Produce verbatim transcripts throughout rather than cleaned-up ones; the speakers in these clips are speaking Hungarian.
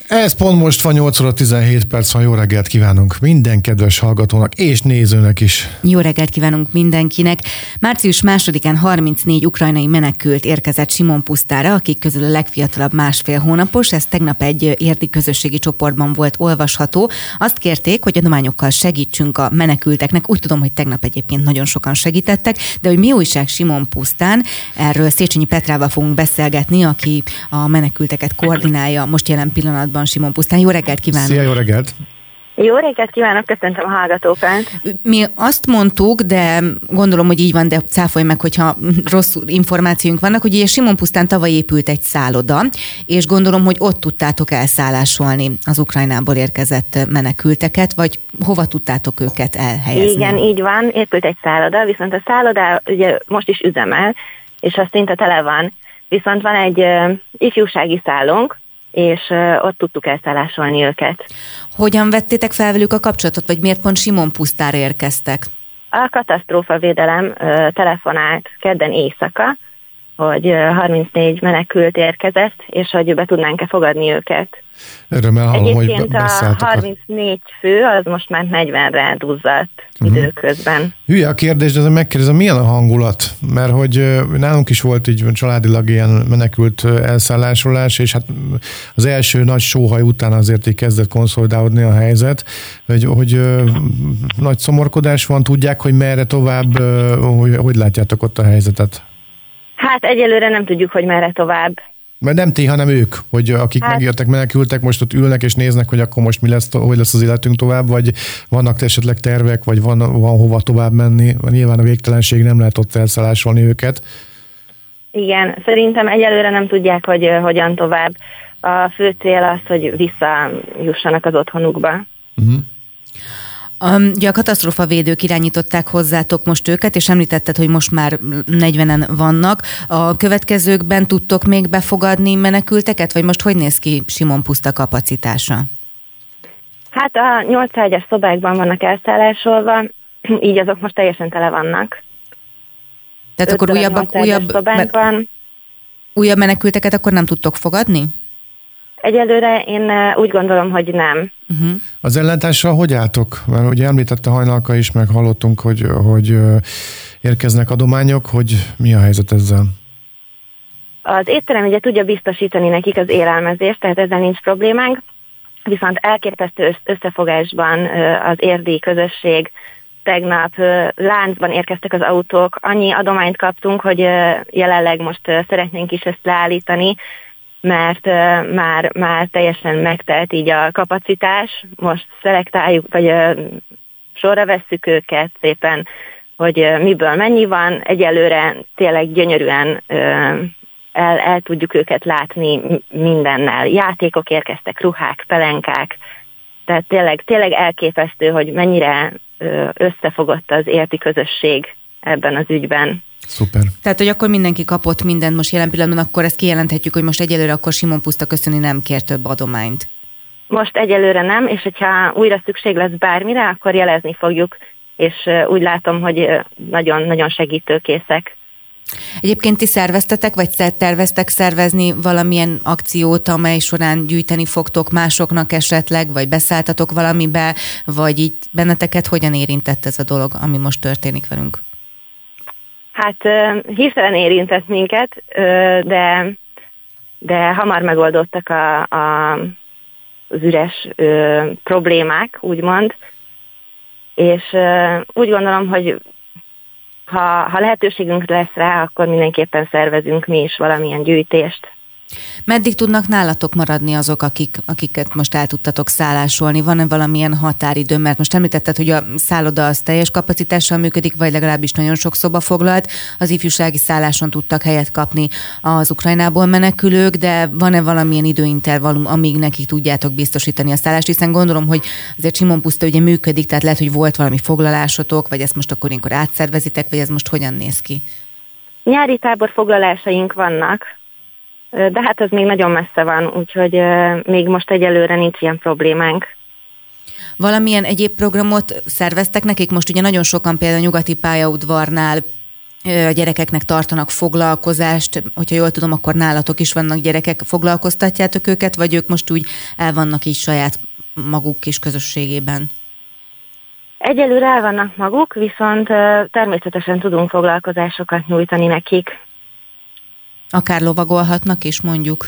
Ez pont most van, nyolc óra tizenhét perc van, jó reggelt kívánunk minden kedves hallgatónak és nézőnek is. Jó reggelt kívánunk mindenkinek. Március másodikán harmincnégy ukrajnai menekült érkezett Simonpusztára, akik közül a legfiatalabb másfél hónapos, ez tegnap egy érdi közösségi csoportban volt olvasható. Azt kérték, hogy adományokkal segítsünk a menekülteknek. Úgy tudom, hogy tegnap egyébként nagyon sokan segítettek, de hogy mi újság Simonpusztán, erről Széchenyi Petrával fogunk beszélgetni, aki a menekülteket koordinálja most jelen pillanatban Simonpusztán. Jó reggelt kívánok! Szia, jó reggelt! Jó reggelt kívánok, köszöntöm a hallgatókat! Mi azt mondtuk, de gondolom, hogy így van, de cáfolj meg, hogyha rossz információink vannak, hogy ugye Simonpusztán tavaly épült egy szálloda, és gondolom, hogy ott tudtátok elszállásolni az Ukrajnából érkezett menekülteket, vagy hova tudtátok őket elhelyezni? Igen, így van, épült egy szálloda, viszont a szálloda ugye most is üzemel, és az szinte tele van, viszont van egy uh, ifjúsági szállónk, és ott tudtuk elszállásolni őket. Hogyan vettétek fel velük a kapcsolatot, vagy miért pont Simonpusztára érkeztek? A katasztrófavédelem telefonált kedden éjszaka, hogy harmincnégy menekült érkezett, és hogy be tudnánk-e fogadni őket. Örömmel hallom, hogy Egyébként a harmincnégy fő, az most már negyvenre duzzadt uh-huh. időközben. Hülye a kérdés, de megkérdezem, milyen a hangulat? Mert hogy nálunk is volt így családilag ilyen menekült elszállásolás, és hát az első nagy sóhaj után azért így kezdett konszolidálódni a helyzet, hogy, hogy nagy szomorkodás van, tudják, hogy merre tovább, hogy, hogy látjátok ott a helyzetet? Hát egyelőre nem tudjuk, hogy merre tovább. Mert nem ti, hanem ők, hogy akik hát, megjöttek, menekültek, most ott ülnek és néznek, hogy akkor most mi lesz, hogy lesz az életünk tovább, vagy vannak esetleg tervek, vagy van, van hova tovább menni. Nyilván a végtelenség nem lehet ott elszállásolni őket. Igen, szerintem egyelőre nem tudják, hogy hogyan tovább. A fő cél az, hogy visszajussanak az otthonukba. Uh-huh. Ugye a katasztrófavédők irányították hozzátok most őket, és említetted, hogy most már negyvenen vannak. A következőkben tudtok még befogadni menekülteket, vagy most hogy néz ki Simonpuszta kapacitása? Hát a nyolc ágyas szobákban vannak elszállásolva, így azok most teljesen tele vannak. Tehát akkor újabb, újabb, szobákban. újabb menekülteket akkor nem tudtok fogadni? Egyelőre én úgy gondolom, hogy nem. Uh-huh. Az ellátással hogy álltok? Mert ugye említette Hajnalka is, meg hallottunk, hogy, hogy érkeznek adományok, hogy mi a helyzet ezzel? Az étterem ugye tudja biztosítani nekik az élelmezést, tehát ezzel nincs problémánk, viszont elképesztő összefogásban az érdi közösség, tegnap láncban érkeztek az autók, annyi adományt kaptunk, hogy jelenleg most szeretnénk is ezt leállítani, mert uh, már, már teljesen megtelt így a kapacitás, most szelektáljuk, vagy uh, sorra vesszük őket szépen, hogy uh, miből mennyi van, egyelőre tényleg gyönyörűen uh, el, el tudjuk őket látni mindennel. Játékok érkeztek, ruhák, pelenkák, tehát tényleg, tényleg elképesztő, hogy mennyire uh, összefogott az érdi közösség ebben az ügyben. Szuper. Tehát, hogy akkor mindenki kapott mindent most jelen pillanatban, akkor ezt kijelenthetjük, hogy most egyelőre akkor Simonpuszta köszöni nem kér több adományt. Most egyelőre nem, és hogyha újra szükség lesz bármire, akkor jelezni fogjuk, és úgy látom, hogy nagyon-nagyon segítőkészek. Egyébként ti szerveztetek, vagy terveztek szervezni valamilyen akciót, amely során gyűjteni fogtok másoknak esetleg, vagy beszálltatok valamibe, vagy így benneteket hogyan érintett ez a dolog, ami most történik velünk? Hát hirtelen érintett minket, de, de hamar megoldottak a, a, az üres problémák, úgymond, és úgy gondolom, hogy ha, ha lehetőségünk lesz rá, akkor mindenképpen szervezünk mi is valamilyen gyűjtést. Meddig tudnak nálatok maradni azok, akik, akiket most el tudtatok szállásolni? Van-e valamilyen határidő? Mert most említetted, hogy a szálloda az teljes kapacitással működik, vagy legalábbis nagyon sok szoba foglalt. Az ifjúsági szálláson tudtak helyet kapni az Ukrajnából menekülők, de van-e valamilyen időintervallum, amíg nekik tudjátok biztosítani a szállást? Hiszen gondolom, hogy azért Simonpuszta ugye működik, tehát lehet, hogy volt valami foglalásotok, vagy ezt most akkor ilyenkor átszervezitek, vagy ez most hogyan néz ki? Nyári tábor foglalásaink vannak, de hát ez még nagyon messze van, úgyhogy még most egyelőre nincs ilyen problémánk. Valamilyen egyéb programot szerveztek nekik? Most ugye nagyon sokan például a Nyugati pályaudvarnál a gyerekeknek tartanak foglalkozást, hogyha jól tudom, akkor nálatok is vannak gyerekek, foglalkoztatjátok őket, vagy ők most úgy el vannak így saját maguk kis közösségében? Egyelőre el vannak maguk, viszont természetesen tudunk foglalkozásokat nyújtani nekik. Akár lovagolhatnak is, mondjuk?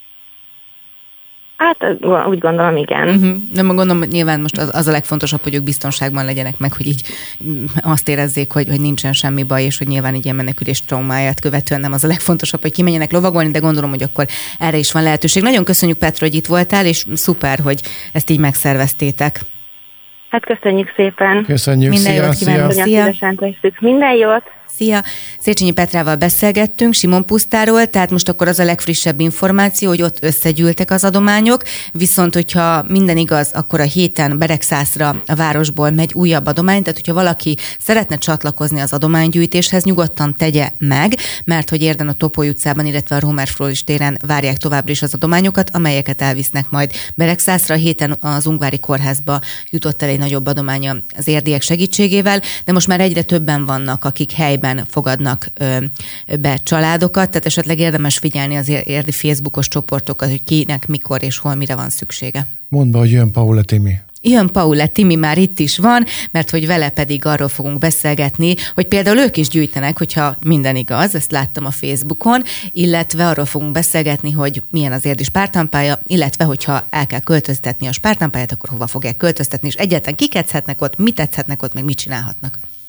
Hát úgy gondolom, igen. Uh-huh. De gondolom, hogy nyilván most az, az a legfontosabb, hogy ők biztonságban legyenek meg, hogy így azt érezzék, hogy, hogy nincsen semmi baj, és hogy nyilván egy ilyen menekülés traumáját követően nem az a legfontosabb, hogy kimenjenek lovagolni, de gondolom, hogy akkor erre is van lehetőség. Nagyon köszönjük, Petra, hogy itt voltál, és szuper, hogy ezt így megszerveztétek. Hát köszönjük szépen. Köszönjük. Minden szia, jót kívánok. szia. Szia. Minden jót. Szia! Széchenyi Petrával beszélgettünk, Simon Pusztáról, tehát most akkor az a legfrissebb információ, hogy ott összegyűltek az adományok, viszont hogyha minden igaz, akkor a héten Beregszászra a városból megy újabb adomány, tehát hogyha valaki szeretne csatlakozni az adománygyűjtéshez, nyugodtan tegye meg, mert hogy Érden a Topoly utcában, illetve a Rómer Frólis téren várják továbbra is az adományokat, amelyeket elvisznek majd Beregszászra. A héten az Ungvári Kórházba jutott el egy nagyobb adománya az érdiek segítségével, de most már egyre többen vannak, akik helyben fogadnak ö, be családokat, tehát esetleg érdemes figyelni az érdi Facebookos csoportokat, hogy kinek, mikor és hol mire van szüksége. Mondd be, hogy jön Paula Timi. Jön Paula Timi, már itt is van, mert hogy vele pedig arról fogunk beszélgetni, hogy például ők is gyűjtenek, hogyha minden igaz, ezt láttam a Facebookon, illetve arról fogunk beszélgetni, hogy milyen az érdi spártánpálya, illetve hogyha el kell költöztetni a spártánpályát, akkor hova fogják költöztetni, és egyáltalán kikechetnek ott, mit tetszhetnek ott, meg mit csinálhatnak.